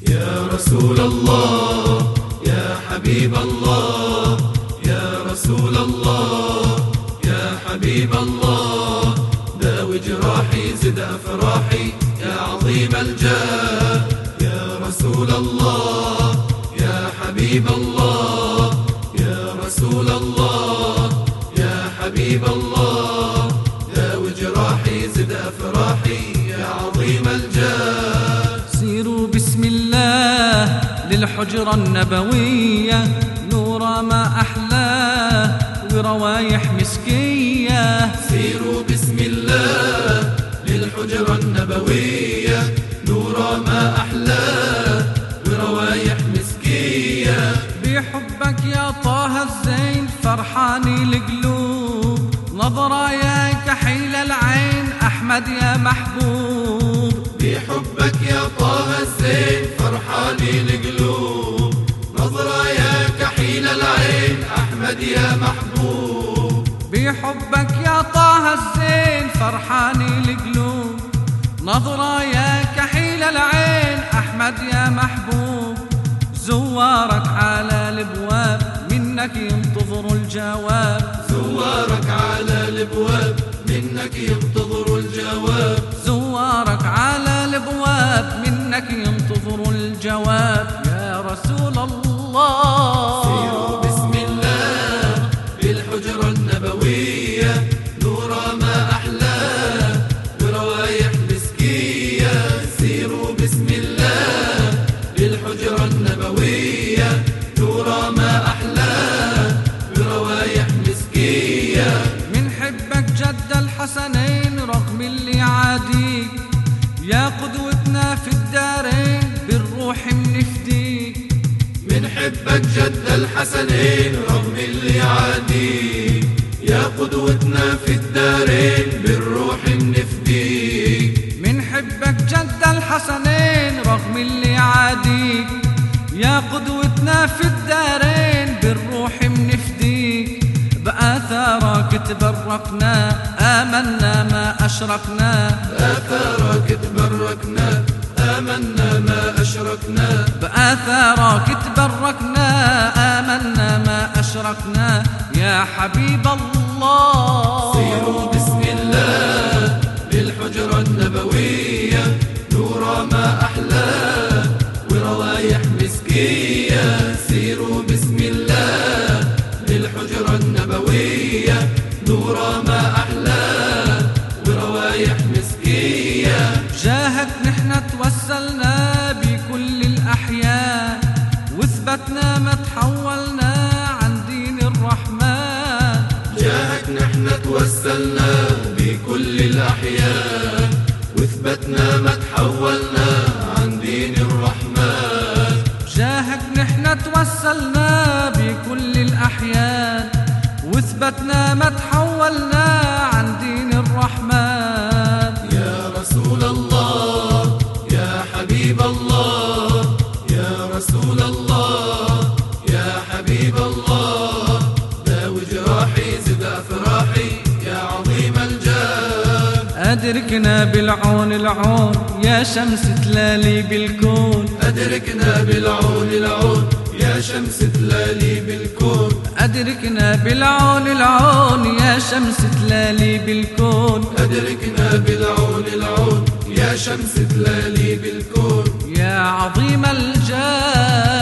يا رسول الله يا حبيب الله يا رسول الله يا حبيب الله، داوي جراحي زد أفراحي يا عظيم الجاه. يا رسول الله يا حبيب الله يا رسول الله يا حبيب الله، داوي جراحي زد أفراحي يا عظيم الجاه. سيروا بسم الله للحجرة النبوية، نور ما أحلاه وروايح مسكية. سيروا بسم الله للحجرة النبوية، نور ما أحلاه وروايح مسكية. بحبك يا طه الزين فرحاني القلوب، نظرة يا كحيل العين أحمد يا محبوب. بحبك يا طه الزين فرحاني القلوب، نظرة يا كحيل العين أحمد يا محبوب. بحبك يا طه الزين فرحاني القلوب، نظرة يا كحيل العين أحمد يا محبوب. زوارك على الابواب منك ينتظر الجواب، زوارك على الابواب منك ينتظر الجواب. زوارك على الابواب منك ينتظر الجواب. يا رسول الله سيروا بسم الله بالحجرة النبوية، نور ما أحلاه وروايح مسكية. سيروا بسم الله بالحجرة النبوية، نور ما أحلاه وروايح مسكية. من حبك جد الحسنين رغم اللي عاديك، يا قدوتنا في الدارين بالروح بنفديك. من حبك جد الحسنين رغم اللي عاديك، يا قدوتنا في الدارين بالروح بنفديك. من حبك جد الحسنين رغم اللي عاديك، يا قدوتنا في الدارين بالروح بنفديك. بآثارك تبركنا آمنا ما أشركنا، بآثارك تبركنا آمنا ما أشركنا. بآثارك تبركنا آمنا ما أشركنا. يا حبيب الله سيروا بسم الله للحجرة النبوية، نور ما أحلاه وروايح مسكية. سيروا بسم الله للحجرة النبوية، نور ما أحلاه وروايح مسكية. جاهك نحن توسلنا بكل الأحيان، وثبتنا ما تحولنا عن دين الرحمن. جاهك نحن توسلنا بكل الأحيان، وثبتنا ما تحولنا عن دين الرحمن. جاهك نحن توسلنا بكل الأحيان، وثبتنا ما تحولنا عن دين الرحمن. يا رسول الله يا حبيب الله يا رسول الله يا حبيب الله، داوي جراحي زد أفراحي يا عظيم الجاه. أدركنا بالعون العون يا شمس تلالي بالكون، أدركنا بالعون العون يا شمس تلالي بالكون. أدركنا بالعون العون يا شمس تلالي بالكون. أدركنا بالعون العون يا شمس تلالي بالكون. يا عظيم الجاه